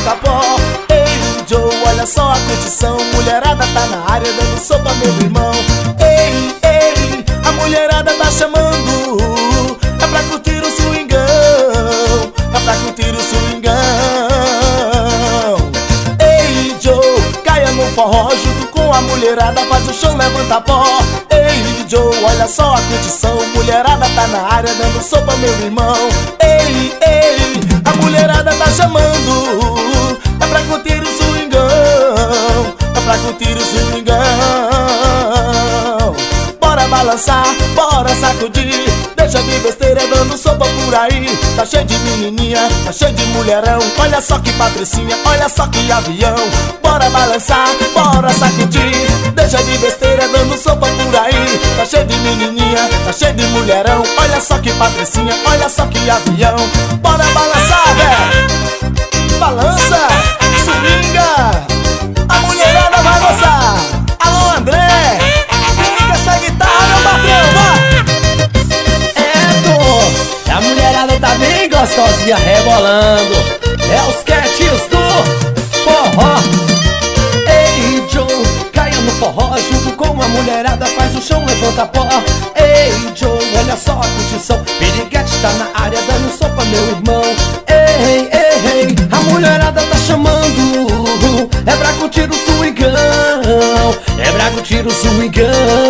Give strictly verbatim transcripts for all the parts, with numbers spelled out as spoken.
levanta pó. Ei, Joe, olha só a curtição. Mulherada tá na área dando sopa, meu irmão. Ei, ei, a mulherada tá chamando. É pra curtir o swingão, é pra curtir o swingão. Ei, Joe, caia no forró junto com a mulherada, faz o chão, levanta pó. Ei, Joe, olha só a curtição. Mulherada tá na área dando sopa, meu irmão. Ei, ei, a mulherada tá chamando. É pra curtir o swingão, é pra curtir o swingão. Bora balançar, bora sacudir. Deixa de besteira dando sopa por aí. Tá cheio de menininha, tá cheio de mulherão. Olha só que patricinha, olha só que avião. Bora balançar, bora sacudir. Deixa de besteira dando sopa por aí. Tá cheio de menininha, tá cheio de mulherão. Olha só que patricinha, olha só que avião. Bora balançar, velho. Balança, swinga. A mulherada vai gozar. Alô, André, liga essa guitarra, meu patrão, vai. A mulherada tá bem gostosinha rebolando. É os cats do forró. Ei, Joe, caia no forró junto com a mulherada, faz o chão, levanta pó. Ei, Joe, olha só a curtição. Piriguete tá na área dando sopa, meu irmão. Ei, ei, ei, a mulherada tá chamando. É pra curtir o swingão, é pra curtir o swingão.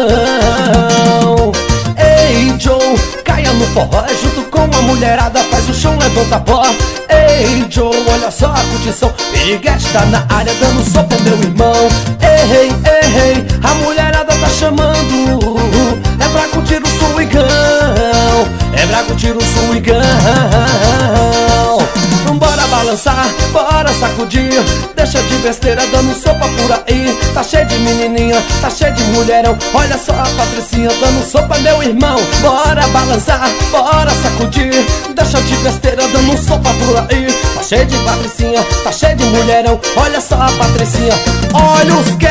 Ei, Joe, caia no forró junto com a mulherada, faz o chão, levanta pó. Ei, Joe, olha só a curtição. Piriguete tá na área dando sopa, meu irmão. Ei, ei, ei, a mulherada tá chamando. É pra curtir o swingão, é pra curtir o swingão. Bora balançar, bora sacudir. Deixa de besteira dando sopa por aí. Tá cheio de menininha, tá cheio de mulherão. Olha só a patricinha dando sopa, meu irmão. Bora balançar, bora sacudir. Deixa de besteira dando sopa por aí. Tá cheio de patricinha, tá cheio de mulherão. Olha só a patricinha, olha os que